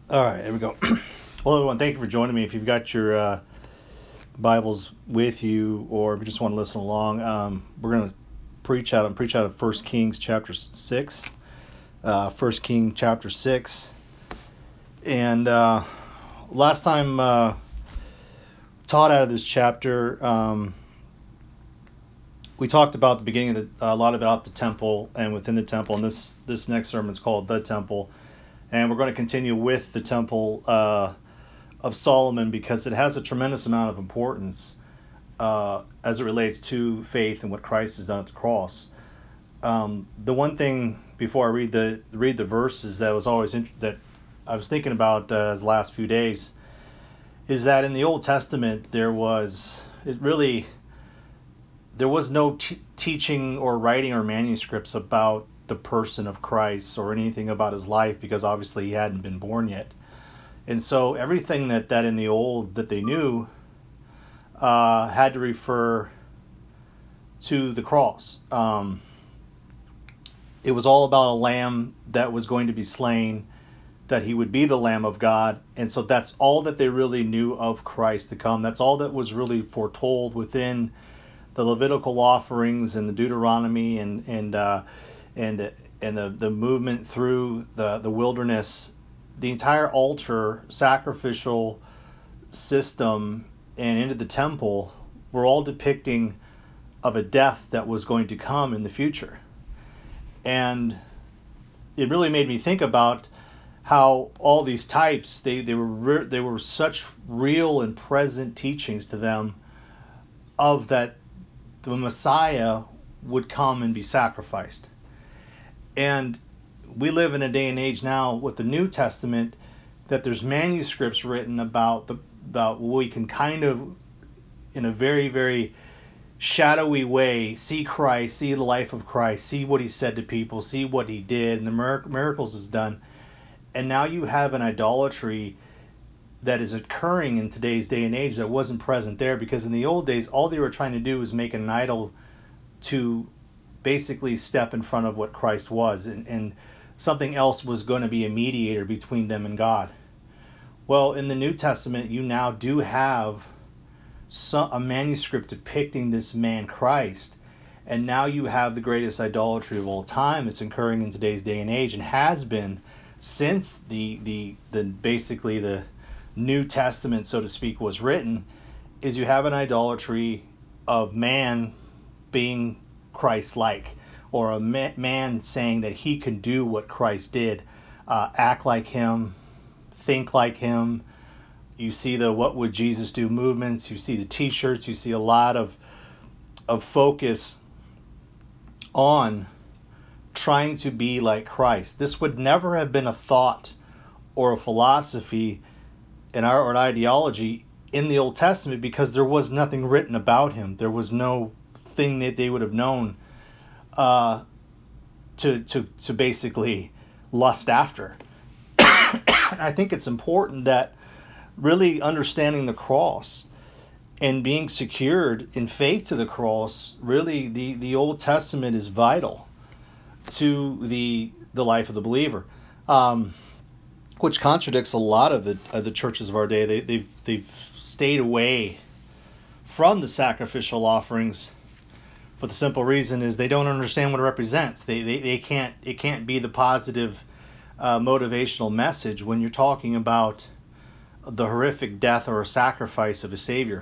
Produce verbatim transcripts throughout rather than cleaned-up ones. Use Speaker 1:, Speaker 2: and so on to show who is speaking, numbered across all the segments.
Speaker 1: All right, there we go. Well, everyone, thank you for joining me. If you've got your uh, Bibles with you, or if you just want to listen along, um, we're going to preach out and preach out of First Kings chapter six. Uh, First Kings chapter six. And uh, last time uh, taught out of this chapter, um, we talked about the beginning of the, a lot about the temple and within the temple. And this this next sermon is called The Temple. And we're going to continue with the temple uh, of Solomon because it has a tremendous amount of importance uh, as it relates to faith and what Christ has done at the cross. Um, the one thing before I read the read the verses that was always in, that I was thinking about uh, the last few days is that in the Old Testament there was it really there was no t- teaching or writing or manuscripts about the person of Christ or anything about his life because obviously he hadn't been born yet. And so everything that, that in the old that they knew uh, had to refer to the cross. Um, it was all about a lamb that was going to be slain, that he would be the Lamb of God. And so that's all that they really knew of Christ to come. That's all that was really foretold within the Levitical offerings and the Deuteronomy and and uh, and and the, the movement through the, the wilderness. The entire altar sacrificial system and into the temple were all depicting of a death that was going to come in the future. And it really made me think about how all these types, they, they were re- they were such real and present teachings to them of that the Messiah would come and be sacrificed. And we live in a day and age now with the New Testament that there's manuscripts written about the about what we can kind of in a very, very shadowy way see Christ, see the life of Christ, see what he said to people, see what he did and the mir- miracles he's done. And now you have an idolatry that is occurring in today's day and age that wasn't present there, because in the old days all they were trying to do was make an idol to basically step in front of what Christ was, and, and something else was going to be a mediator between them and God. Well, in the New Testament you now do have some, a manuscript depicting this man Christ, and now you have the greatest idolatry of all time that's occurring in today's day and age, and has been since the the the basically the New Testament, so to speak, was written. Is you have an idolatry of man being Christ-like, or a ma- man saying that he can do what Christ did, uh, act like him, think like him. You see the "What Would Jesus Do" movements. You see the T-shirts. You see a lot of of focus on trying to be like Christ. This would never have been a thought or a philosophy in our or an ideology in the Old Testament, because there was nothing written about him. There was no thing that they would have known uh, to to to basically lust after. I think it's important that really understanding the cross and being secured in faith to the cross, really the, the Old Testament is vital to the the life of the believer, um, which contradicts a lot of the of the churches of our day. They, they've they've stayed away from the sacrificial offerings for the simple reason is they don't understand what it represents. They they, they can't it can't be the positive uh, motivational message when you're talking about the horrific death or sacrifice of a Savior.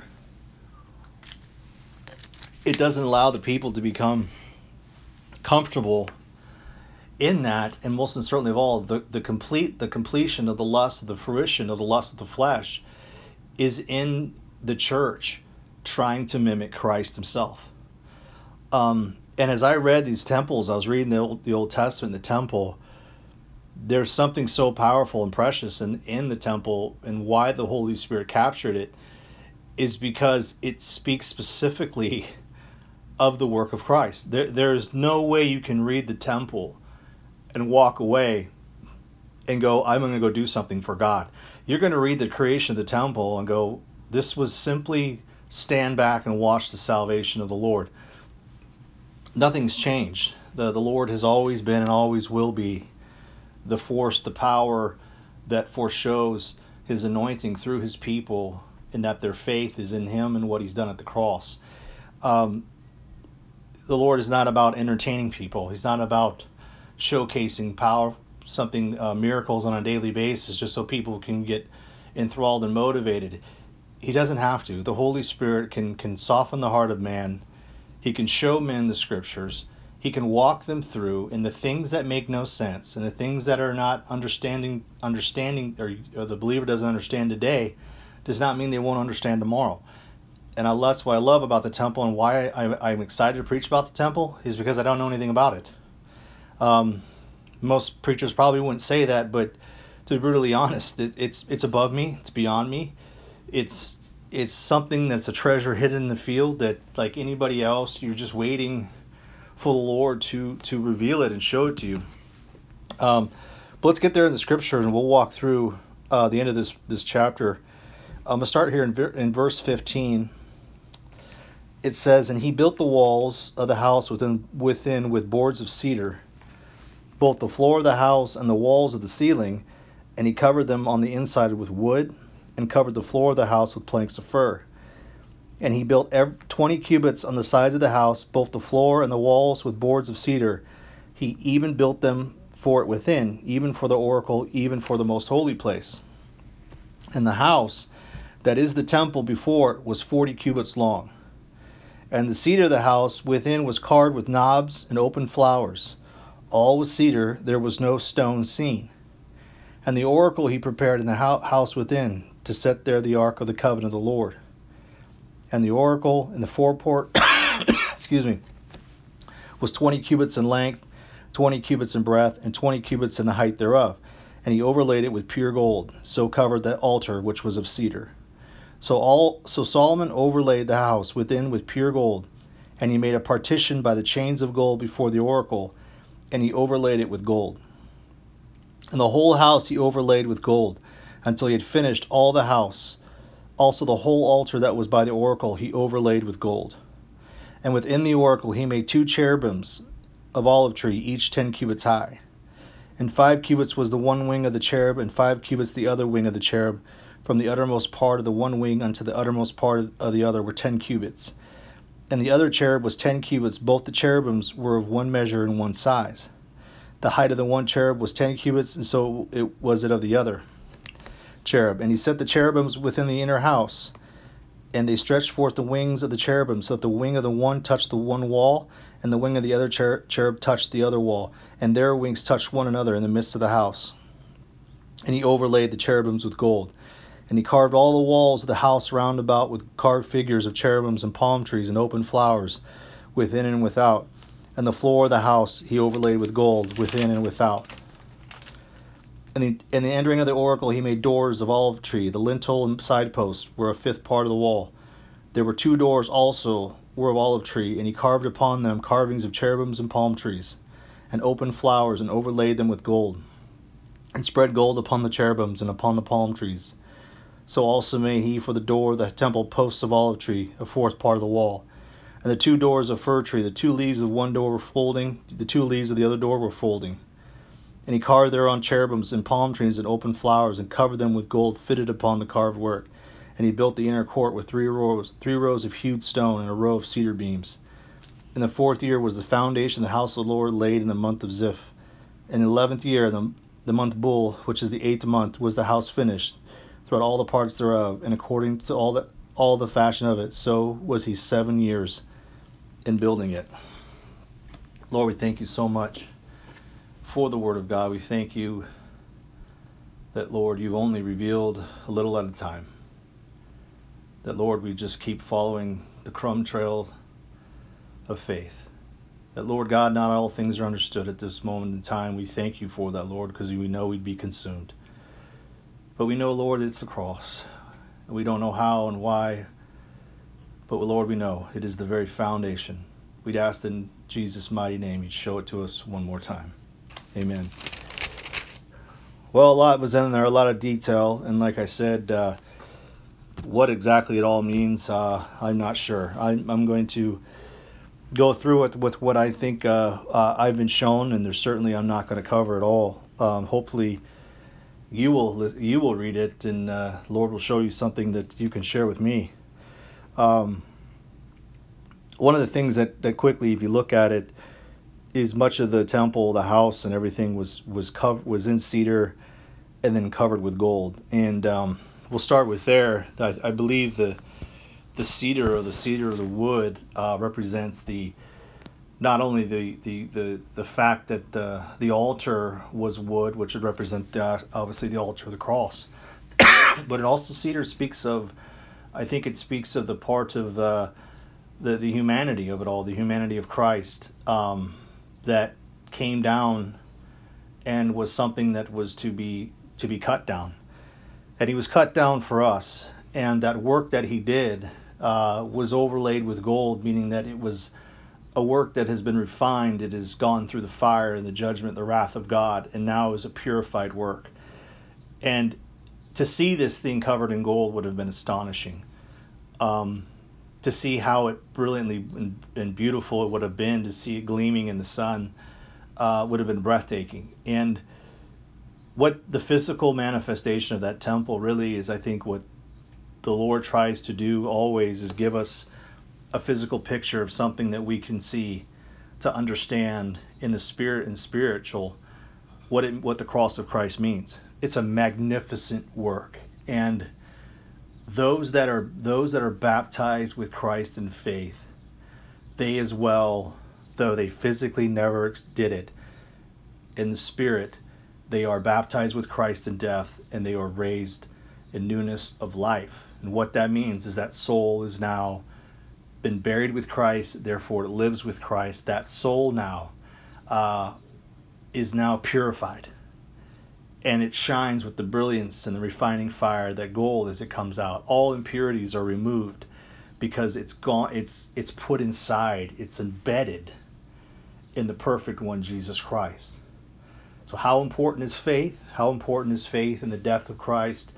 Speaker 1: It doesn't allow the people to become comfortable in that, and most certainly of all, the, the complete the completion of the lust, of the fruition of the lust of the flesh is in the church trying to mimic Christ himself. Um, and as I read these temples, I was reading the Old, the Old Testament, the temple, there's something so powerful and precious in, in the temple, and why the Holy Spirit captured it is because it speaks specifically of the work of Christ. There, there's no way you can read the temple and walk away and go, I'm going to go do something for God. You're going to read the creation of the temple and go, this was simply stand back and watch the salvation of the Lord. Nothing's changed. The, the Lord has always been and always will be the force, the power, that foreshows his anointing through his people, and that their faith is in him and what he's done at the cross. Um, the Lord is not about entertaining people. He's not about showcasing power, something, uh, miracles on a daily basis just so people can get enthralled and motivated. He doesn't have to. The Holy Spirit can, can soften the heart of man. He can show men the scriptures. He can walk them through, and the things that make no sense and the things that are not understanding, understanding, or, or the believer doesn't understand today, does not mean they won't understand tomorrow. And I, that's what I love about the temple, and why I, I'm excited to preach about the temple is because I don't know anything about it. Um, most preachers probably wouldn't say that, but to be brutally honest, it, it's it's above me. It's beyond me. It's it's something that's a treasure hidden in the field that, like anybody else, you're just waiting for the Lord to to reveal it and show it to you. Um, but let's get there in the scriptures, and we'll walk through uh, the end of this this chapter. I'm gonna start here in in verse fifteen. It says, "And he built the walls of the house within within with boards of cedar, both the floor of the house and the walls of the ceiling, and he covered them on the inside with wood, and covered the floor of the house with planks of fir. And he built every, twenty cubits on the sides of the house, both the floor and the walls with boards of cedar. He even built them for it within, even for the oracle, even for the most holy place. And the house that is the temple before it was forty cubits long. And the cedar of the house within was carved with knobs and open flowers. All with cedar, there was no stone seen. And the oracle he prepared in the house within, to set there the ark of the covenant of the Lord. And the oracle in the foreport, excuse me, was twenty cubits in length, twenty cubits in breadth, and twenty cubits in the height thereof. And he overlaid it with pure gold, so covered the altar which was of cedar. So all so Solomon overlaid the house within with pure gold, and he made a partition by the chains of gold before the oracle, and he overlaid it with gold. And the whole house he overlaid with gold, until he had finished all the house. Also the whole altar that was by the oracle he overlaid with gold. And within the oracle he made two cherubims of olive tree, each ten cubits high. And five cubits was the one wing of the cherub, and five cubits the other wing of the cherub. From the uttermost part of the one wing unto the uttermost part of the other were ten cubits. And the other cherub was ten cubits. Both the cherubims were of one measure and one size. The height of the one cherub was ten cubits, and so it was it of the other cherub. And he set the cherubims within the inner house, and they stretched forth the wings of the cherubim, so that the wing of the one touched the one wall, and the wing of the other cher- cherub touched the other wall, and their wings touched one another in the midst of the house. And he overlaid the cherubims with gold. And he carved all the walls of the house round about with carved figures of cherubims and palm trees and open flowers, within and without. And the floor of the house he overlaid with gold, within and without. And the, in the entering of the oracle he made doors of olive tree. The lintel and side posts were a fifth part of the wall. There were two doors also were of olive tree, and he carved upon them carvings of cherubims and palm trees, and open flowers, and overlaid them with gold, and spread gold upon the cherubims and upon the palm trees. So also made he for the door of the temple posts of olive tree, a fourth part of the wall. And the two doors of fir tree, the two leaves of one door were folding, the two leaves of the other door were folding. And he carved thereon cherubims and palm trees and open flowers, and covered them with gold fitted upon the carved work. And he built the inner court with three rows, three rows of hewed stone, and a row of cedar beams. In the fourth year was the foundation of the house of the Lord laid in the month of Ziph. In the eleventh year, the, the month Bul, which is the eighth month, was the house finished, throughout all the parts thereof, and according to all the all the fashion of it, so was he seven years in building it. Lord, we thank you so much for the word of God. We thank you that, Lord, you've only revealed a little at a time. That, Lord, we just keep following the crumb trail of faith. That, Lord God, not all things are understood at this moment in time. We thank you for that, Lord, because we know we'd be consumed. But we know, Lord, it's the cross. We don't know how and why, but Lord, we know it is the very foundation. We'd ask in Jesus' mighty name you'd show it to us one more time. Amen. Well, a lot was in there, a lot of detail, and like I said, uh, what exactly it all means, uh, I'm not sure. I'm, I'm going to go through it with what I think uh, uh, I've been shown, and there's certainly I'm not going to cover it all. Um, hopefully, you will you will read it, and uh, Lord will show you something that you can share with me. Um, one of the things that, that quickly, if you look at it, is much of the temple, the house, and everything was was covered was in cedar, and then covered with gold. And um, we'll start with there. I, I believe the the cedar or the cedar of the wood uh, represents the not only the the the, the fact that uh, the altar was wood, which would represent uh, obviously the altar of the cross, but it also cedar speaks of, I think it speaks of the part of uh, the the humanity of it all, the humanity of Christ, um, that came down and was something that was to be to be cut down, and he was cut down for us, and that work that he did uh, was overlaid with gold, meaning that it was a work that has been refined. It has gone through the fire and the judgment, the wrath of God, and now is a purified work. And to see this thing covered in gold would have been astonishing. Um, to see how it brilliantly and, and beautiful it would have been, to see it gleaming in the sun, uh, would have been breathtaking. And what the physical manifestation of that temple really is, I think what the Lord tries to do always is give us a physical picture of something that we can see, to understand in the spirit and spiritual what it, what the cross of Christ means. It's a magnificent work, and those that are those that are baptized with Christ in faith, they as well, though they physically never did it, in the spirit, they are baptized with Christ in death, and they are raised in newness of life. And what that means is that soul is now been buried with Christ, therefore it lives with Christ. That soul now uh, is now purified, and it shines with the brilliance and the refining fire that gold as it comes out. All impurities are removed because it's gone. It's it's put inside. It's embedded in the perfect one, Jesus Christ. So how important is faith? How important is faith in the death of Christ?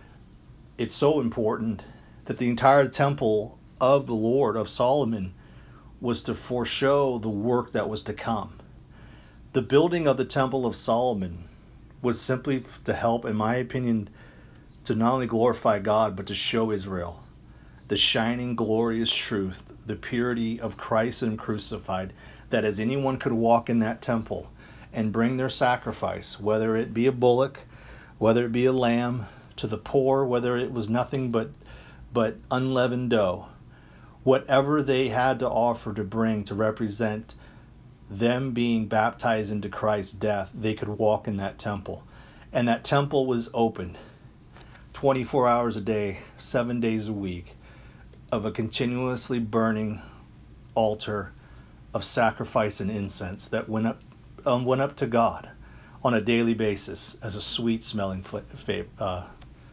Speaker 1: It's so important that the entire temple of the Lord, of Solomon, was to foreshow the work that was to come. The building of the temple of Solomon was simply to help, in my opinion, to not only glorify God, but to show Israel the shining, glorious truth, the purity of Christ and crucified, that as anyone could walk in that temple and bring their sacrifice, whether it be a bullock, whether it be a lamb, to the poor, whether it was nothing but but unleavened dough, whatever they had to offer to bring to represent them being baptized into Christ's death, they could walk in that temple. And that temple was open twenty-four hours a day, seven days a week, of a continuously burning altar of sacrifice and incense that went up um, went up to God on a daily basis as a sweet smelling uh,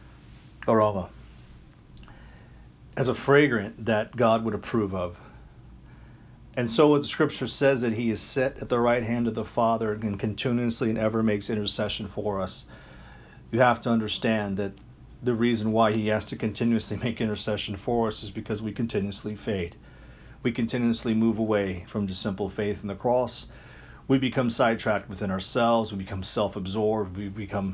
Speaker 1: aroma, as a fragrant that God would approve of. And so what the scripture says, that he is set at the right hand of the Father and continuously and ever makes intercession for us. You have to understand that the reason why he has to continuously make intercession for us is because we continuously fade. We continuously move away from the simple faith in the cross. We become sidetracked within ourselves. We become self-absorbed. We become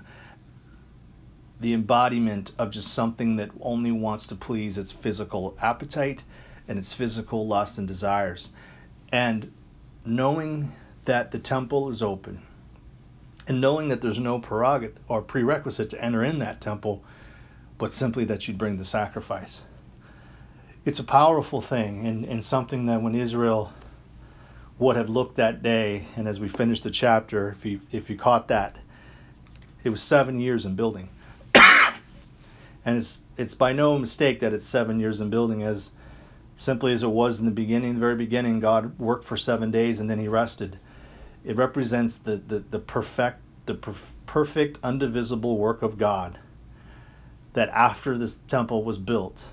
Speaker 1: the embodiment of just something that only wants to please its physical appetite and its physical lust and desires. And knowing that the temple is open, and knowing that there's no prerogative or prerequisite to enter in that temple, but simply that you'd bring the sacrifice. It's a powerful thing, and, and something that when Israel would have looked that day, and as we finish the chapter, if you if you caught that, it was seven years in building. And it's it's by no mistake that it's seven years in building, as simply as it was in the beginning, the very beginning, God worked for seven days and then he rested. It represents the the, the perfect the perf- perfect undivisible work of God, that after this temple was built,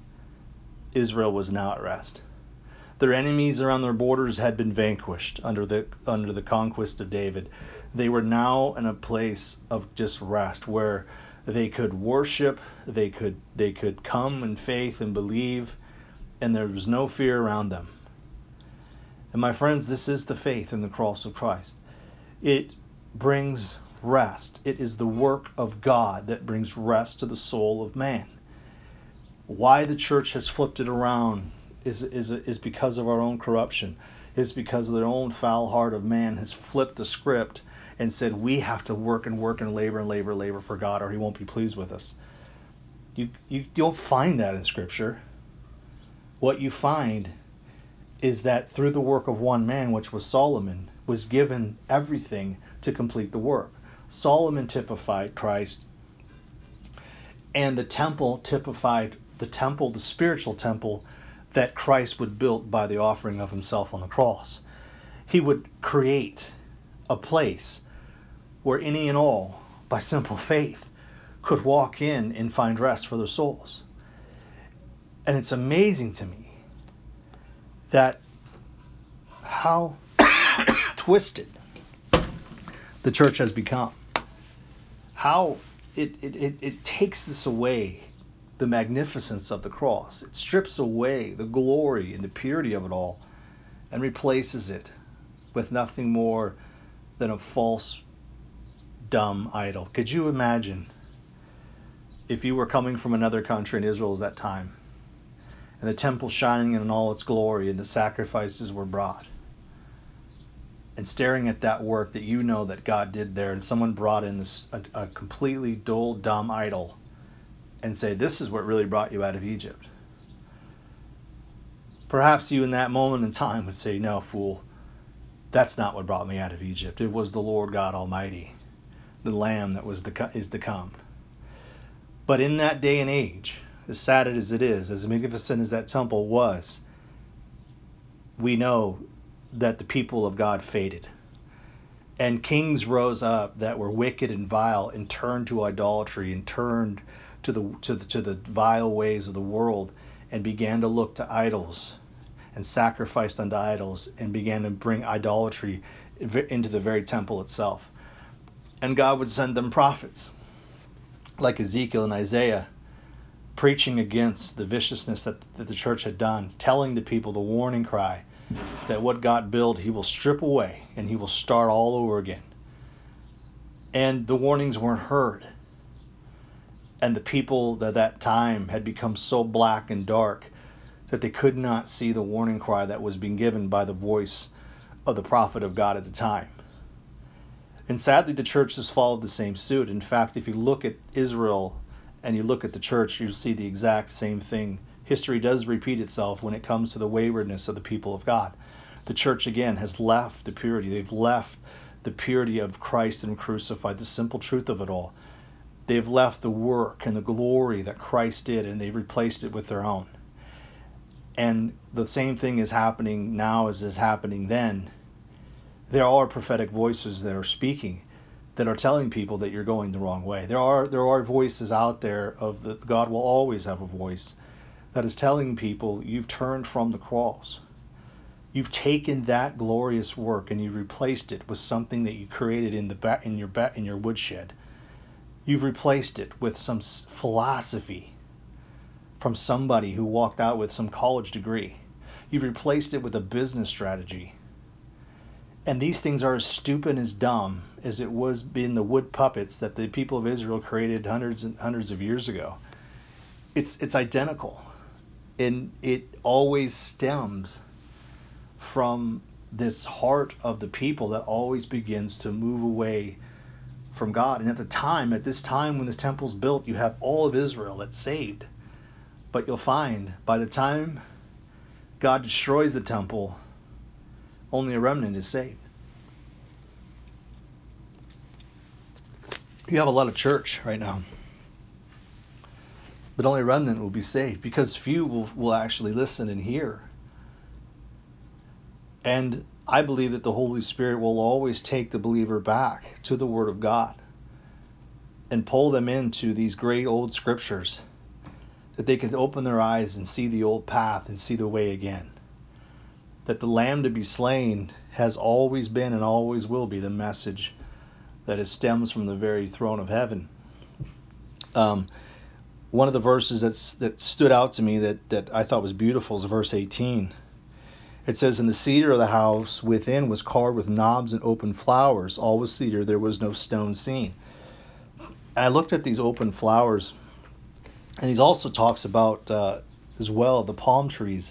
Speaker 1: Israel was now at rest. Their enemies around their borders had been vanquished under the under the conquest of David. They were now in a place of just rest, where they could worship, they could they could come in faith and believe, and there was no fear around them. And my friends, this is the faith in the cross of Christ. It brings rest. It is the work of God that brings rest to the soul of man. Why the church has flipped it around is is is because of our own corruption. It's because of their own foul heart of man has flipped the script and said we have to work and work and labor and labor and labor for God or he won't be pleased with us. You you don't find that in Scripture. What you find is that through the work of one man, which was Solomon, was given everything to complete the work. Solomon typified Christ, and the temple typified the temple, the spiritual temple that Christ would build by the offering of himself on the cross. He would create a place where any and all, by simple faith, could walk in and find rest for their souls. And it's amazing to me that how twisted the church has become. How it, it, it, it takes this away, the magnificence of the cross. It strips away the glory and the purity of it all and replaces it with nothing more than a false, dumb idol. Could you imagine if you were coming from another country in Israel at that time, and the temple shining in all its glory, and the sacrifices were brought, and staring at that work that you know that God did there, and someone brought in this a, a completely dull, dumb idol, and say, this is what really brought you out of Egypt. Perhaps you in that moment in time would say, no, fool, that's not what brought me out of Egypt. It was the Lord God Almighty, the Lamb that was to, is to come. But in that day and age, as sad as it is, as magnificent as that temple was, we know that the people of God faded. And kings rose up that were wicked and vile and turned to idolatry and turned to the to the, to the vile ways of the world and began to look to idols and sacrificed unto idols and began to bring idolatry into the very temple itself. And God would send them prophets like Ezekiel and Isaiah, preaching against the viciousness that, that the church had done, telling the people the warning cry that what God built, he will strip away and he will start all over again. And the warnings weren't heard. And the people at that time had become so black and dark that they could not see the warning cry that was being given by the voice of the prophet of God at the time. And sadly, the church has followed the same suit. In fact, if you look at Israel and you look at the church, you'll see the exact same thing. History does repeat itself when it comes to the waywardness of the people of God. The church, again, has left the purity. They've left the purity of Christ and crucified, the simple truth of it all. They've left the work and the glory that Christ did, and they've replaced it with their own. And the same thing is happening now as is happening then. There are prophetic voices that are speaking, that are telling people that you're going the wrong way. There are there are voices out there of the God will always have a voice that is telling people you've turned from the cross. You've taken that glorious work and you've replaced it with something that you created in the ba- in your ba- in your woodshed. You've replaced it with some philosophy from somebody who walked out with some college degree. You've replaced it with a business strategy. And these things are as stupid and as dumb as it was being the wood puppets that the people of Israel created hundreds and hundreds of years ago. It's it's identical. And it always stems from this heart of the people that always begins to move away from God. And at the time, at this time when this temple's built, you have all of Israel that's saved. But you'll find by the time God destroys the temple, only a remnant is saved. You have a lot of church right now, but only a remnant will be saved because few will, will actually listen and hear. And I believe that the Holy Spirit will always take the believer back to the Word of God and pull them into these great old scriptures that they can open their eyes and see the old path and see the way again. That the Lamb to be slain has always been and always will be the message that it stems from the very throne of heaven. Um, one of the verses that's, that stood out to me that, that I thought was beautiful is verse eighteen. It says, "And the cedar of the house within was carved with knobs and open flowers. All was cedar, there was no stone seen." And I looked at these open flowers, and he also talks about, uh, as well, the palm trees.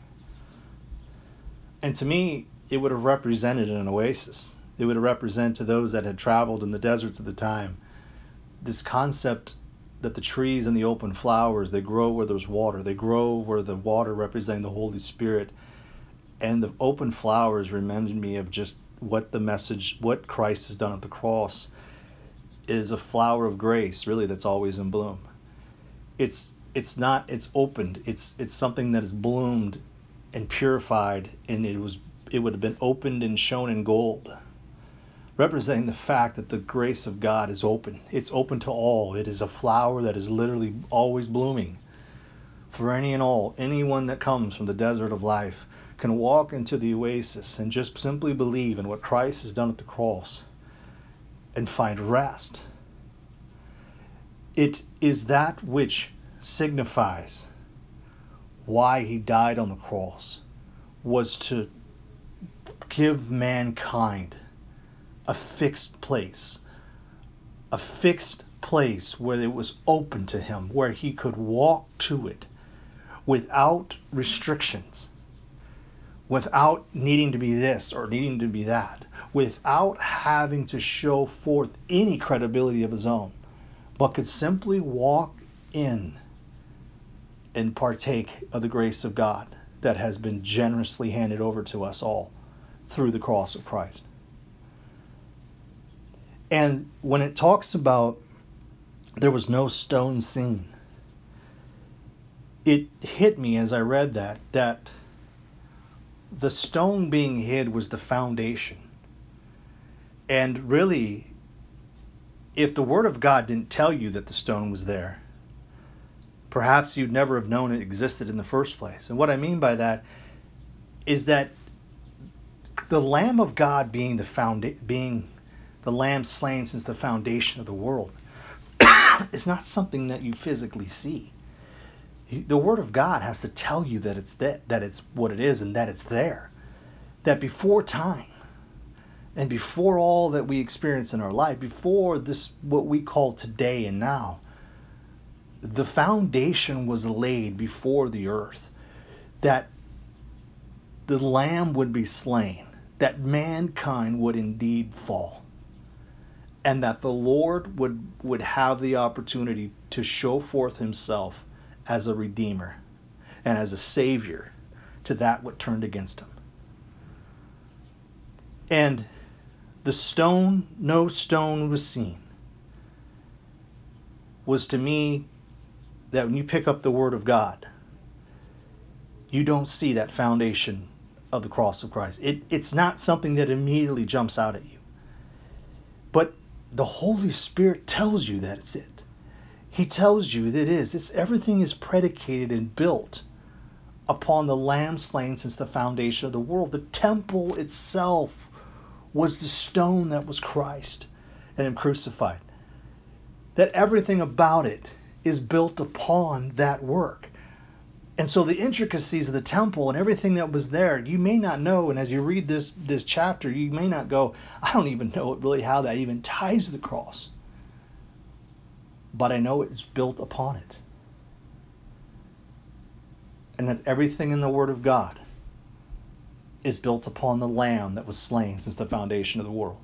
Speaker 1: And to me, it would have represented an oasis. It would have represented to those that had traveled in the deserts at the time this concept that the trees and the open flowers, they grow where there's water. They grow where the water representing the Holy Spirit. And the open flowers reminded me of just what the message, what Christ has done at the cross, is a flower of grace, really, that's always in bloom. It's it's not, it's opened. It's it's something that is bloomed and purified, and it was it would have been opened and shown in gold, representing the fact that the grace of God is open. It's open to all. It is a flower that is literally always blooming for any and all. Anyone that comes from the desert of life can walk into the oasis and just simply believe in what Christ has done at the cross and find rest. It is that which signifies why he died on the cross, was to give mankind a fixed place, a fixed place where it was open to him, where he could walk to it without restrictions, without needing to be this or needing to be that, without having to show forth any credibility of his own, but could simply walk in and partake of the grace of God that has been generously handed over to us all through the cross of Christ. And when it talks about there was no stone seen, it hit me as I read that, that the stone being hid was the foundation. And really, if the Word of God didn't tell you that the stone was there, perhaps you'd never have known it existed in the first place. And what I mean by that is that the Lamb of God being the founda- being the Lamb slain since the foundation of the world is not something that you physically see. The Word of God has to tell you that it's that, that it's what it is, and that it's there. That before time and before all that we experience in our life, before this, what we call today and now, the foundation was laid before the earth, that the Lamb would be slain, that mankind would indeed fall, and that the Lord would, would have the opportunity to show forth himself as a redeemer and as a savior to that what turned against him. And the stone, no stone was seen, was to me that when you pick up the Word of God, you don't see that foundation of the cross of Christ. It, it's not something that immediately jumps out at you. But the Holy Spirit tells you that it's it. He tells you that it is. It's, everything is predicated and built upon the Lamb slain since the foundation of the world. The temple itself was the stone that was Christ and him crucified. That everything about it is built upon that work. And so the intricacies of the temple and everything that was there, you may not know. And as you read this this chapter, you may not go, I don't even know really how that even ties to the cross. But I know it's built upon it. And that everything in the Word of God is built upon the Lamb that was slain since the foundation of the world.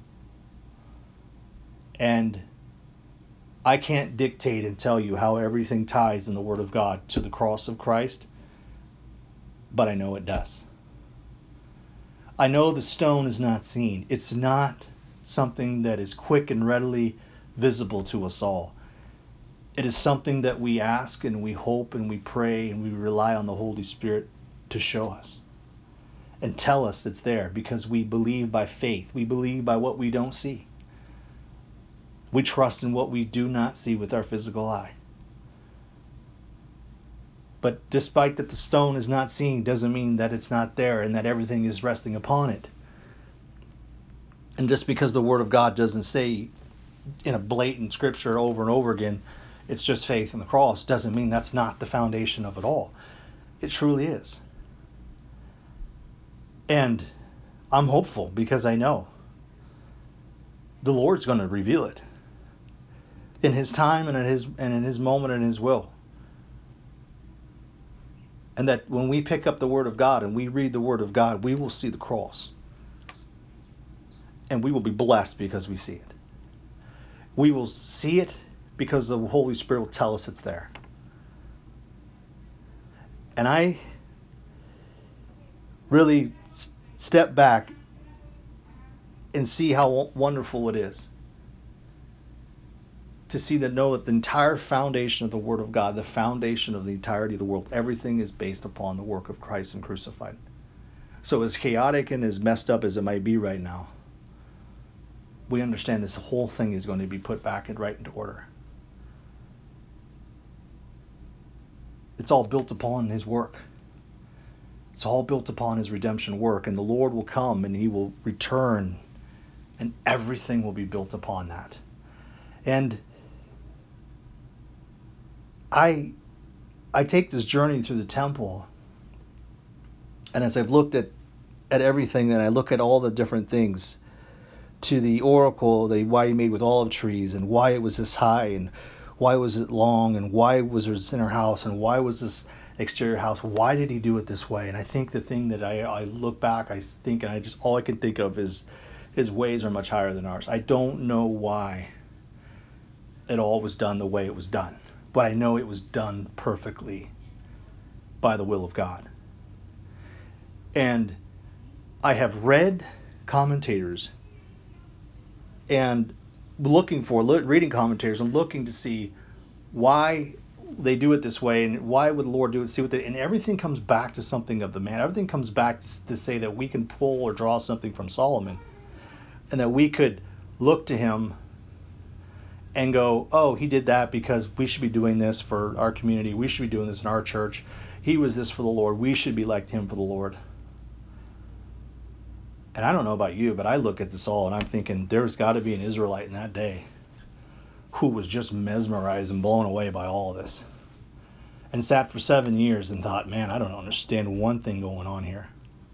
Speaker 1: And I can't dictate and tell you how everything ties in the Word of God to the cross of Christ, but I know it does. I know the stone is not seen. It's not something that is quick and readily visible to us all. It is something that we ask and we hope and we pray and we rely on the Holy Spirit to show us and tell us it's there, because we believe by faith. We believe by what we don't see. We trust in what we do not see with our physical eye. But despite that the stone is not seen, doesn't mean that it's not there and that everything is resting upon it. And just because the Word of God doesn't say in a blatant scripture over and over again, it's just faith in the cross, doesn't mean that's not the foundation of it all. It truly is. And I'm hopeful because I know the Lord's going to reveal it in His time and in His and in His moment and His will. And that when we pick up the Word of God and we read the Word of God, we will see the cross. And we will be blessed because we see it. We will see it because the Holy Spirit will tell us it's there. And I really s- step back and see how wonderful it is to see that know that the entire foundation of the Word of God, the foundation of the entirety of the world, everything is based upon the work of Christ and crucified. So as chaotic and as messed up as it might be right now, we understand this whole thing is going to be put back and right into order. It's all built upon His work. It's all built upon His redemption work, and the Lord will come and He will return, and everything will be built upon that. And I I take this journey through the temple, and as I've looked at, at everything, and I look at all the different things, to the oracle, the why He made with olive trees, and why it was this high, and why was it long, and why was there this inner house, and why was this exterior house, why did He do it this way? And I think the thing that I, I look back, I think, and I just, all I can think of is His ways are much higher than ours. I don't know why it all was done the way it was done, but I know it was done perfectly by the will of God. And I have read commentators and looking for, reading commentators and looking to see why they do it this way and why would the Lord do it, see what they, and everything comes back to something of the man. Everything comes back to say that we can pull or draw something from Solomon, and that we could look to him and go, oh, he did that because we should be doing this for our community. We should be doing this in our church. He was this for the Lord. We should be like him for the Lord. And I don't know about you, but I look at this all and I'm thinking there's got to be an Israelite in that day who was just mesmerized and blown away by all of this, and sat for seven years and thought, man, I don't understand one thing going on here.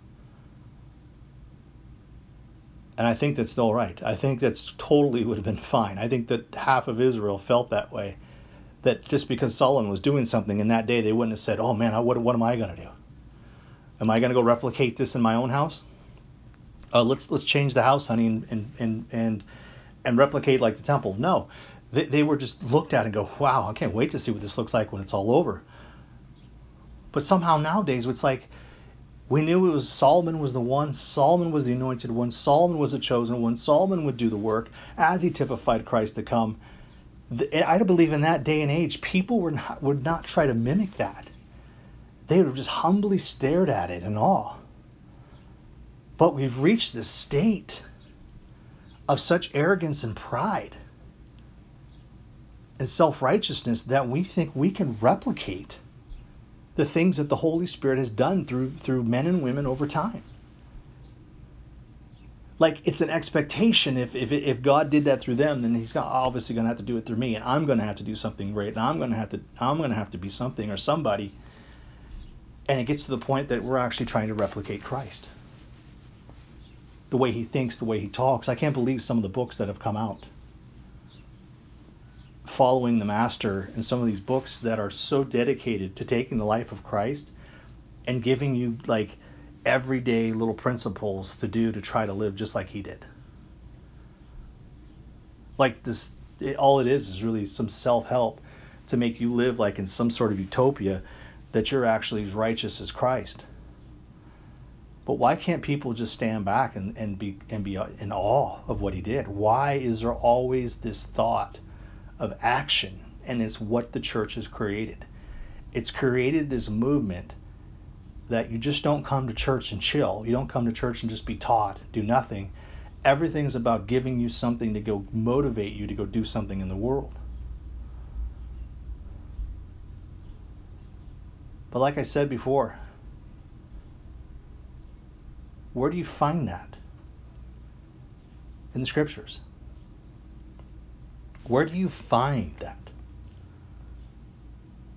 Speaker 1: And I think that's still right. I think that's totally would have been fine. I think that half of Israel felt that way, that just because Solomon was doing something in that day, they wouldn't have said, oh man, what, what am I going to do? Am I going to go replicate this in my own house? Uh, let's let's change the house, honey, and and and and, and replicate like the temple. No, they, they were just looked at and go, wow, I can't wait to see what this looks like when it's all over. But somehow nowadays it's like we knew it was Solomon was the one, Solomon was the anointed one, Solomon was the chosen one, Solomon would do the work as he typified Christ to come. The, I believe in that day and age, people were not, would not try to mimic that. They would have just humbly stared at it in awe. But we've reached this state of such arrogance and pride and self-righteousness that we think we can replicate the things that the Holy Spirit has done through through men and women over time. Like it's an expectation. If if if God did that through them, then He's obviously going to have to do it through me, and I'm going to have to do something great, and I'm going to have to I'm going to have to be something or somebody. And it gets to the point that we're actually trying to replicate Christ. The way He thinks, the way He talks. I can't believe some of the books that have come out following the Master, and some of these books that are so dedicated to taking the life of Christ and giving you like everyday little principles to do to try to live just like He did. Like this, it, all it is is really some self-help to make you live like in some sort of utopia that you're actually as righteous as Christ. But why can't people just stand back and, and be and be in awe of what He did? Why is there always this thought of action? And it's what the church has created. It's created this movement that you just don't come to church and chill. You don't come to church and just be taught, do nothing. Everything's about giving you something to go motivate you to go do something in the world. But like I said before, where do you find that? In the scriptures. Where do you find that?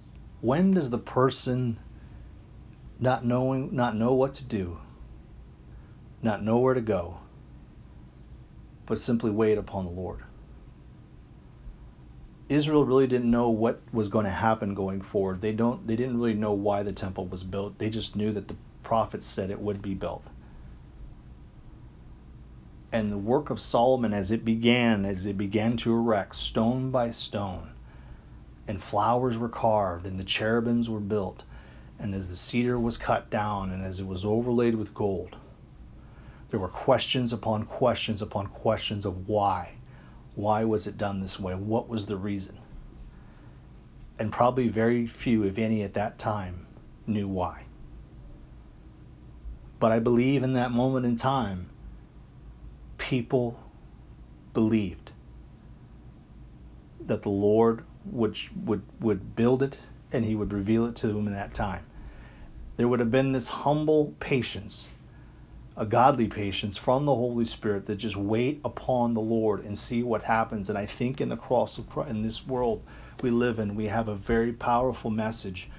Speaker 1: When does the person not knowing, not know what to do, not know where to go, but simply wait upon the Lord. Israel really didn't know what was going to happen going forward. They don't they didn't really know why the temple was built. They just knew that the prophets said it would be built. And the work of Solomon as it began, as it began to erect stone by stone, and flowers were carved, and the cherubims were built, and as the cedar was cut down, and as it was overlaid with gold, there were questions upon questions upon questions of why. Why was it done this way? What was the reason? And probably very few, if any, at that time knew why. But I believe in that moment in time, people believed that the Lord would would would build it and he would reveal it to them in that time. There would have been this humble patience, a godly patience from the Holy Spirit that just wait upon the Lord and see what happens. And I think in the cross of Christ, in this world we live in, we have a very powerful message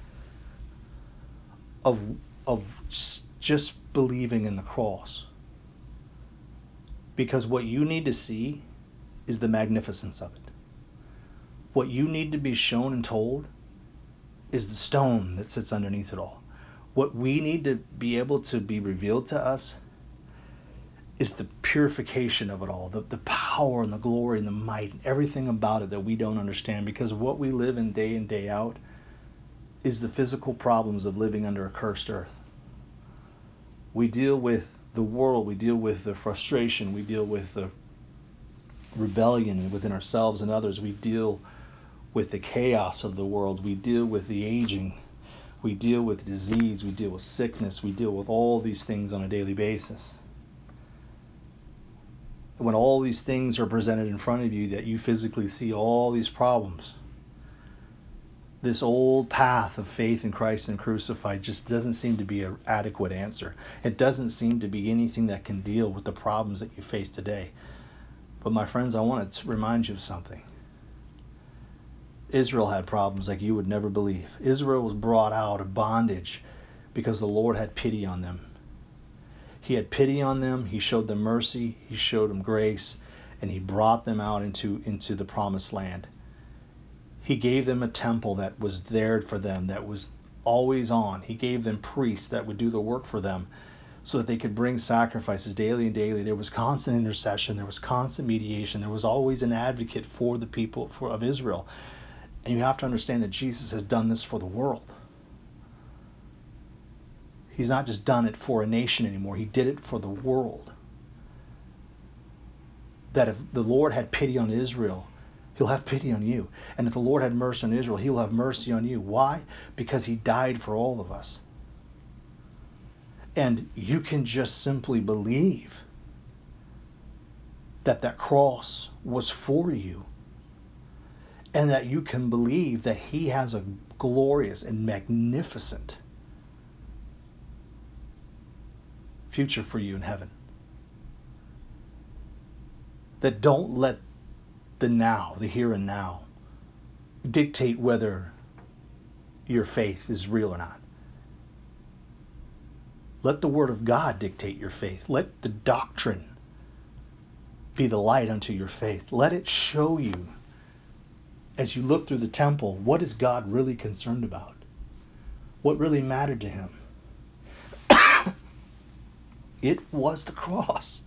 Speaker 1: of of just believing in the cross. Because what you need to see is the magnificence of it. What you need to be shown and told is the stone that sits underneath it all. What we need to be able to be revealed to us is the purification of it all, the, the power and the glory and the might and everything about it that we don't understand, because what we live in day in, day out is the physical problems of living under a cursed earth. We deal with the world, we deal with the frustration, we deal with the rebellion within ourselves and others, we deal with the chaos of the world, we deal with the aging, we deal with disease, we deal with sickness, we deal with all these things on a daily basis. When all these things are presented in front of you, that you physically see all these problems, this old path of faith in Christ and crucified just doesn't seem to be an adequate answer. It doesn't seem to be anything that can deal with the problems that you face today. But my friends, I want to remind you of something. Israel had problems like you would never believe. Israel was brought out of bondage because the Lord had pity on them. He had pity on them. He showed them mercy. He showed them grace. And he brought them out into, into the promised land. He gave them a temple that was there for them, that was always on. He gave them priests that would do the work for them so that they could bring sacrifices daily and daily. There was constant intercession. There was constant mediation. There was always an advocate for the people for, of Israel. And you have to understand that Jesus has done this for the world. He's not just done it for a nation anymore. He did it for the world. That if the Lord had pity on Israel, he'll have pity on you. And if the Lord had mercy on Israel, he'll have mercy on you. Why? Because he died for all of us. And you can just simply believe that that cross was for you. And that you can believe that he has a glorious and magnificent future for you in heaven. That don't let the now, the here and now, dictate whether your faith is real or not. Let the Word of God dictate your faith. Let the doctrine be the light unto your faith. Let it show you, as you look through the temple, what is God really concerned about? What really mattered to him? It was the cross.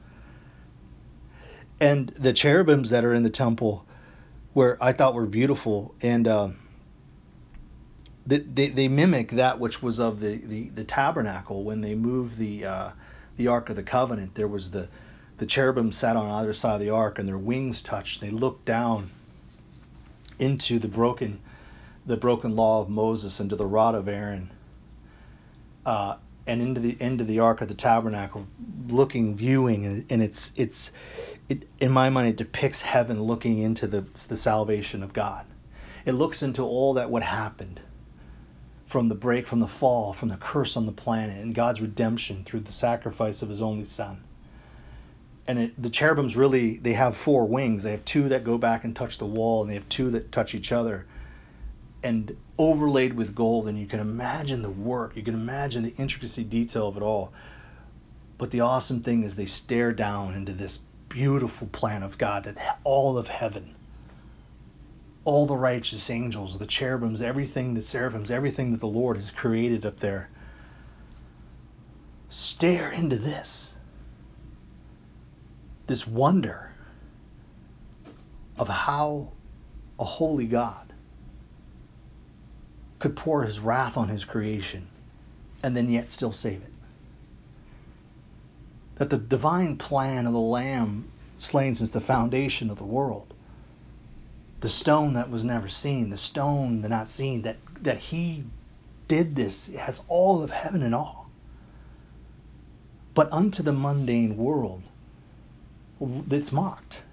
Speaker 1: And the cherubims that are in the temple were, I thought, were beautiful, and uh, they, they they mimic that which was of the, the, the tabernacle when they moved the uh, the Ark of the Covenant. There was the the cherubim sat on either side of the ark, and their wings touched. They looked down into the broken the broken law of Moses, into the rod of Aaron, uh, and into the into the Ark of the Tabernacle, looking, viewing, and, and it's it's it in my mind it depicts heaven looking into the the salvation of God. It looks into all that what happened from the break, from the fall, from the curse on the planet, and God's redemption through the sacrifice of his only Son. And it, the cherubims really, they have four wings. They have two that go back and touch the wall, and they have two that touch each other, and overlaid with gold. And you can imagine the work. You can imagine the intricacy detail of it all. But the awesome thing is they stare down into this beautiful plan of God, that all of heaven, all the righteous angels, the cherubims, everything, the seraphims, everything that the Lord has created up there, stare into this. This wonder of how a holy God could pour his wrath on his creation and then yet still save it. That the divine plan of the Lamb slain since the foundation of the world, the stone that was never seen, the stone that not seen, that, that he did this, it has all of heaven in awe. But unto the mundane world, it's mocked.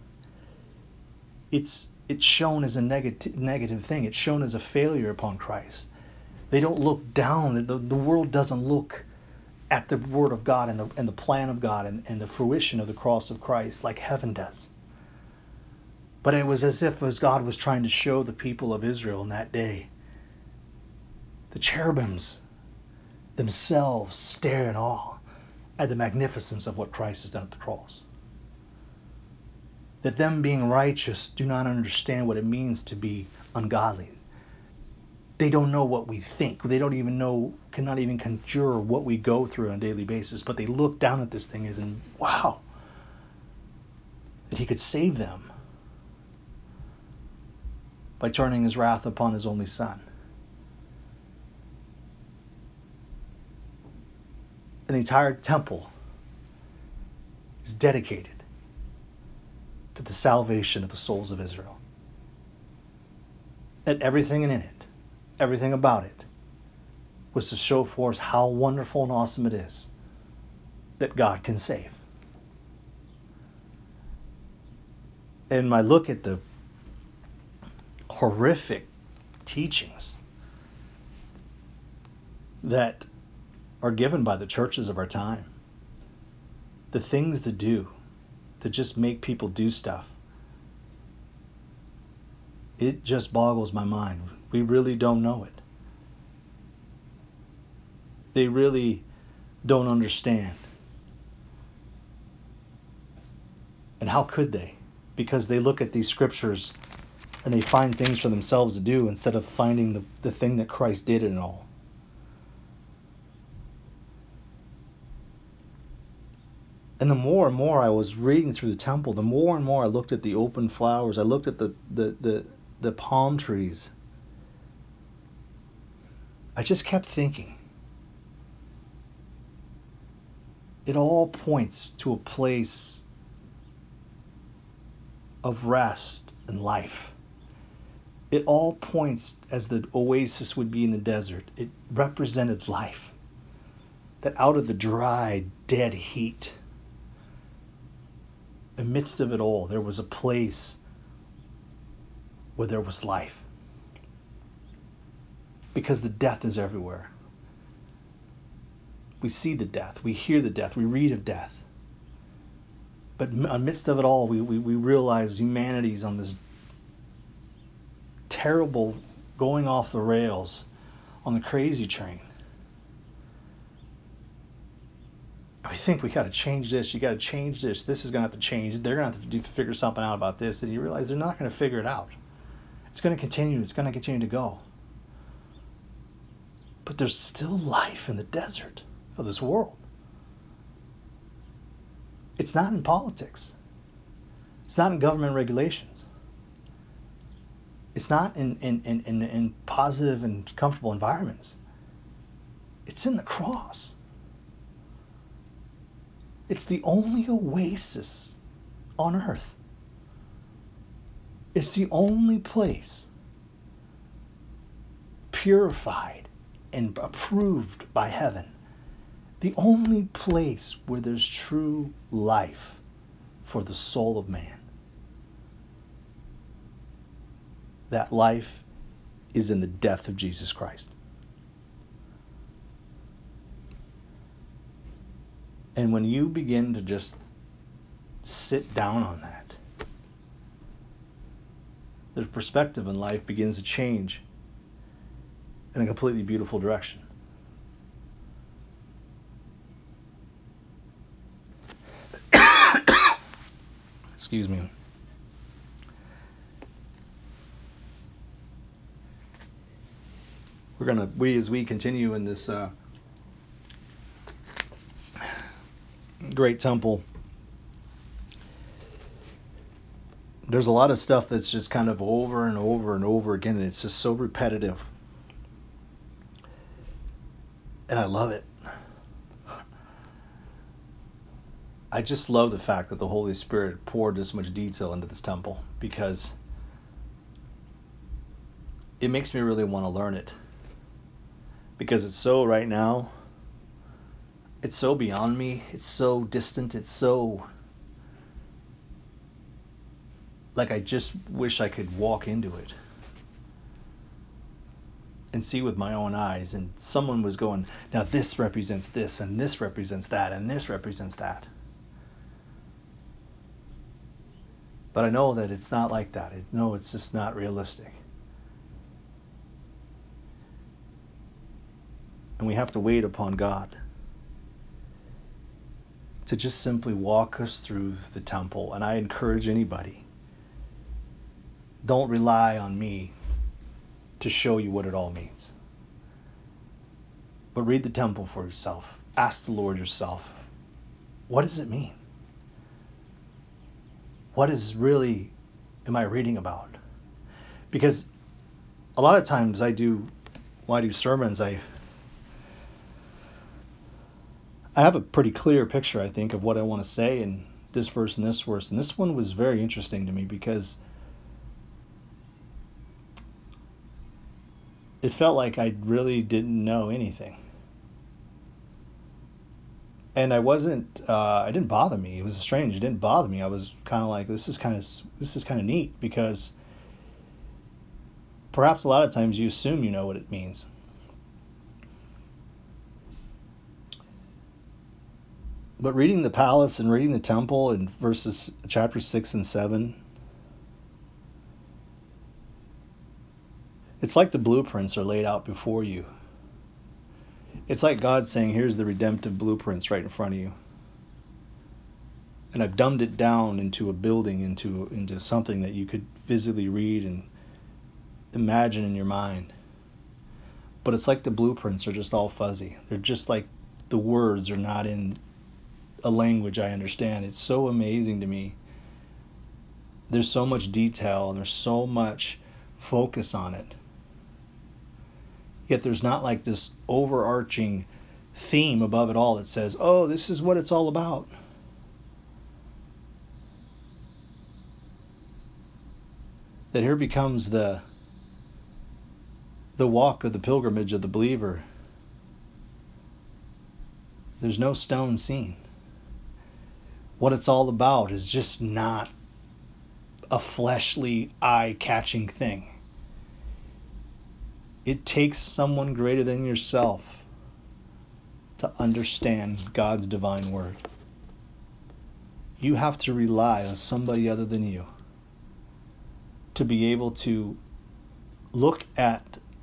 Speaker 1: It's it's shown as a negative negative thing. It's shown as a failure upon Christ. They don't look down. The, the world doesn't look at the Word of God and the, and the plan of God and, and the fruition of the cross of Christ like heaven does. But it was as if as God was trying to show the people of Israel in that day, the cherubims themselves stare in awe at the magnificence of what Christ has done at the cross. That them being righteous do not understand what it means to be ungodly. They don't know what we think. They don't even know, cannot even conjure what we go through on a daily basis. But they look down at this thing as in, wow, that he could save them by turning his wrath upon his only Son. And the entire temple is dedicated to the salvation of the souls of Israel. And everything in it, everything about it, was to show forth how wonderful and awesome it is that God can save. And I look at the horrific teachings that are given by the churches of our time, the things to do to just make people do stuff, it just boggles my mind. We really don't know it. They really don't understand. And how could they? Because they look at these scriptures and they find things for themselves to do instead of finding the, the thing that Christ did in it all. And the more and more I was reading through the temple, the more and more I looked at the open flowers. I looked at the, the, the, the palm trees. I just kept thinking, it all points to a place of rest and life. It all points, as the oasis would be in the desert, it represented life. That out of the dry, dead heat, amidst of it all, there was a place where there was life. Because the death is everywhere. We see the death, we hear the death, we read of death. But amidst of it all, we, we, we realize humanity's on this terrible going off the rails on the crazy train. We think we got to change this, you got to change this, this is going to have to change, they're going to have to do, figure something out about this, and you realize they're not going to figure it out. It's going to continue, it's going to continue to go. But there's still life in the desert of this world. It's not in politics. It's not in government regulations. It's not in, in, in, in, in positive and comfortable environments. It's in the cross. It's the only oasis on earth. It's the only place purified and approved by heaven. The only place where there's true life for the soul of man. That life is in the death of Jesus Christ. And when you begin to just sit down on that, the perspective in life begins to change in a completely beautiful direction. Excuse me. We're gonna we as we continue in this uh, great temple. There's a lot of stuff that's just kind of over and over and over again, and it's just so repetitive. And I love it. I just love the fact that the Holy Spirit poured this much detail into this temple, because it makes me really want to learn it. Because it's so right now, it's so beyond me, it's so distant, it's so like I just wish I could walk into it and see with my own eyes, and someone was going, now this represents this, and this represents that, and this represents that. But I know that it's not like that. No, it's just not realistic. And we have to wait upon God to just simply walk us through the temple. And I encourage anybody, don't rely on me to show you what it all means. But read the temple for yourself. Ask the Lord yourself, what does it mean? What is really am I reading about? Because a lot of times I do, when I do sermons, I I have a pretty clear picture, I think, of what I want to say in this verse and this verse. And this one was very interesting to me because it felt like I really didn't know anything. And I wasn't, uh, it didn't bother me. It was strange. It didn't bother me. I was kind of like, this is kind of, this is kind of neat, because perhaps a lot of times you assume you know what it means. But reading the palace and reading the temple in verses chapter six and seven, it's like the blueprints are laid out before you. It's like God saying, here's the redemptive blueprints right in front of you. And I've dumbed it down into a building, into into something that you could physically read and imagine in your mind. But it's like the blueprints are just all fuzzy. They're just like the words are not in a language I understand. It's so amazing to me. There's so much detail and there's so much focus on it. Yet there's not like this overarching theme above it all that says, oh, this is what it's all about. That here becomes the the walk of the pilgrimage of the believer. There's no stone seen. What it's all about is just not a fleshly, eye-catching thing. It takes someone greater than yourself to understand God's divine word. You have to rely on somebody other than you to be able to look at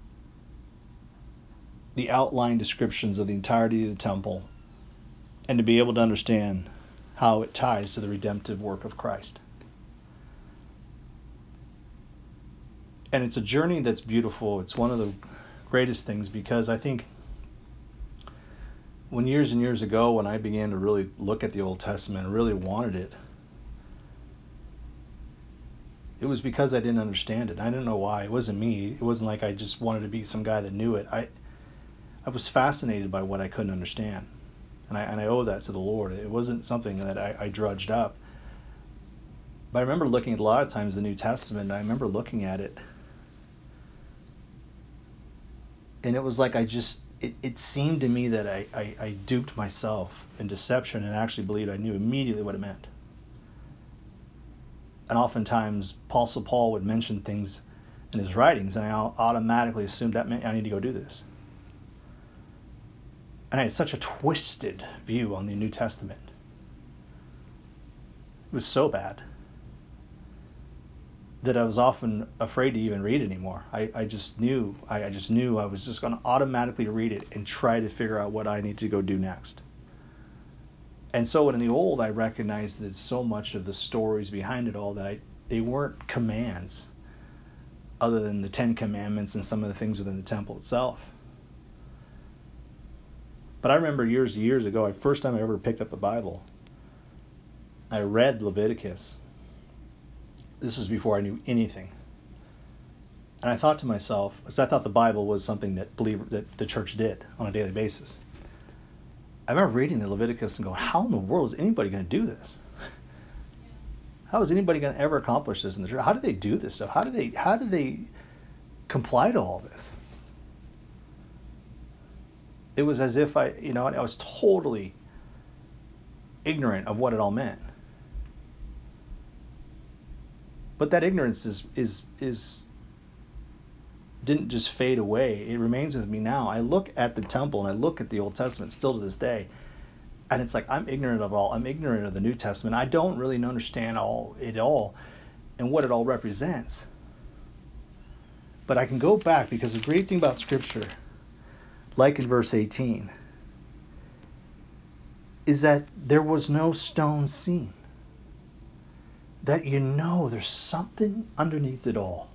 Speaker 1: the outline descriptions of the entirety of the temple and to be able to understand how it ties to the redemptive work of Christ. And it's a journey that's beautiful. It's one of the greatest things, because I think when years and years ago, when I began to really look at the Old Testament and really wanted it, it was because I didn't understand it. I didn't know why. It wasn't me. It wasn't like I just wanted to be some guy that knew it. I I was fascinated by what I couldn't understand. And I, and I owe that to the Lord. It wasn't something that I, I drudged up. But I remember looking at a lot of times the New Testament, and I remember looking at it, and it was like I just, it, it seemed to me that I, I, I duped myself in deception and actually believed I knew immediately what it meant. And oftentimes, Apostle Paul would mention things in his writings, and I automatically assumed that meant I need to go do this. And I had such a twisted view on the New Testament. It was so bad that I was often afraid to even read anymore. I, I just knew, I, I just knew I was just going to automatically read it and try to figure out what I need to go do next. And so in the old, I recognized that so much of the stories behind it all that I, they weren't commands other than the Ten Commandments and some of the things within the temple itself. But I remember years and years ago, the first time I ever picked up the Bible, I read Leviticus. This was before I knew anything. And I thought to myself, because I thought the Bible was something that believer, that the church did on a daily basis. I remember reading the Leviticus and going, how in the world is anybody going to do this? How is anybody going to ever accomplish this in the church? How do they do this stuff? How do they how do they comply to all this? It was as if I, you know, I was totally ignorant of what it all meant. But that ignorance is is is didn't just fade away. It remains with me now. I look at the temple and I look at the Old Testament still to this day, and it's like I'm ignorant of all. I'm ignorant of the New Testament. I don't really understand all it all and what it all represents. But I can go back, because the great thing about Scripture, like in verse eighteen, is that there was no stone seen. That you know there's something underneath it all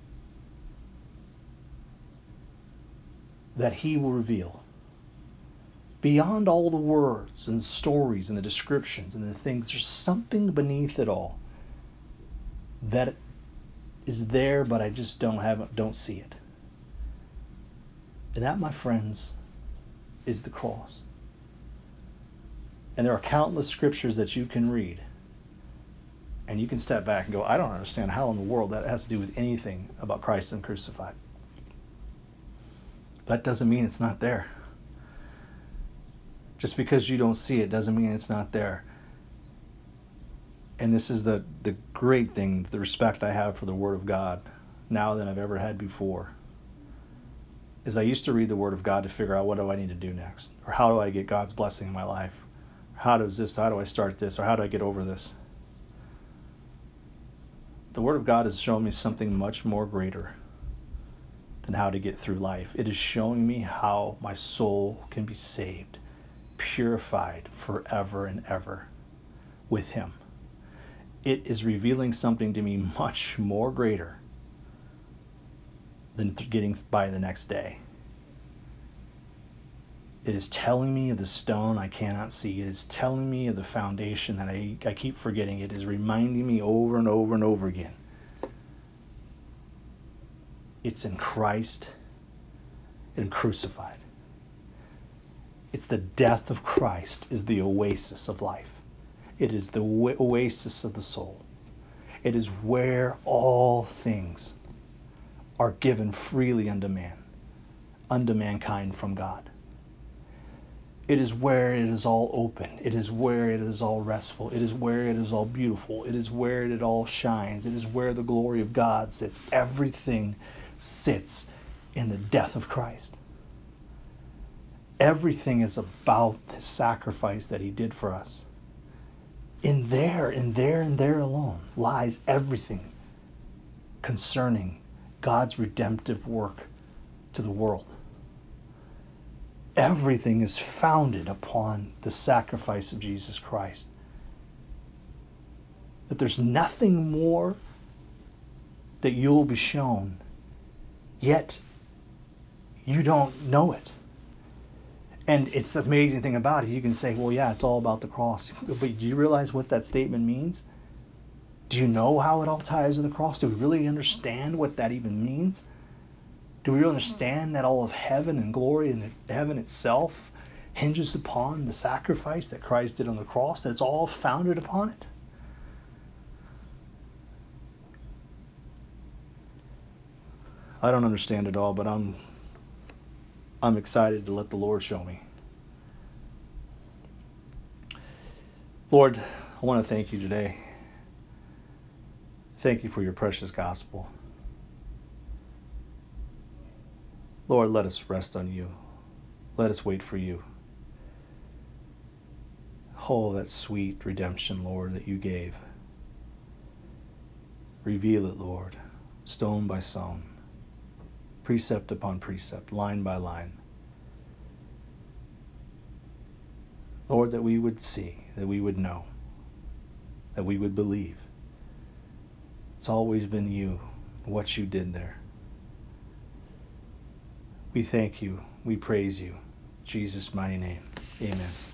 Speaker 1: that he will reveal. Beyond all the words and stories and the descriptions and the things, there's something beneath it all that is there, but I just don't have don't see it. And that, my friends, is the cross. And there are countless scriptures that you can read, and you can step back and go, I don't understand how in the world that has to do with anything about Christ and crucified. That doesn't mean it's not there. Just because you don't see it doesn't mean it's not there. And this is the, the great thing, the respect I have for the Word of God now than I've ever had before, is I used to read the Word of God to figure out what do I need to do next, or how do I get God's blessing in my life, how does this, how do I start this, or how do I get over this. The Word of God has shown me something much more greater than how to get through life. It is showing me how my soul can be saved, purified forever and ever with Him. It is revealing something to me much more greater than getting by the next day. It is telling me of the stone I cannot see. It is telling me of the foundation that I, I keep forgetting. It is reminding me over and over and over again. It's in Christ and crucified. It's the death of Christ is the oasis of life. It is the oasis of the soul. It is where all things are given freely unto man, unto mankind from God. It is where it is all open. It is where it is all restful. It is where it is all beautiful. It is where it all shines. It is where the glory of God sits. Everything sits in the death of Christ. Everything is about the sacrifice that He did for us. In there, in there, and there alone lies everything concerning God's redemptive work to the world. Everything is founded upon the sacrifice of Jesus Christ. That there's nothing more that you'll be shown, yet you don't know it. And it's the amazing thing about it. You can say, well, yeah, it's all about the cross. But do you realize what that statement means? Do you know how it all ties to the cross? Do we really understand what that even means? Do we really understand that all of heaven and glory and the heaven itself hinges upon the sacrifice that Christ did on the cross? That it's all founded upon it? I don't understand it all, but I'm I'm excited to let the Lord show me. Lord, I want to thank you today. Thank you for your precious gospel. Lord, let us rest on you. Let us wait for you. Oh, that sweet redemption, Lord, that you gave. Reveal it, Lord, stone by stone, precept upon precept, line by line. Lord, that we would see, that we would know, that we would believe. It's always been you, what you did there. We thank you. We praise you. In Jesus' mighty name. Amen.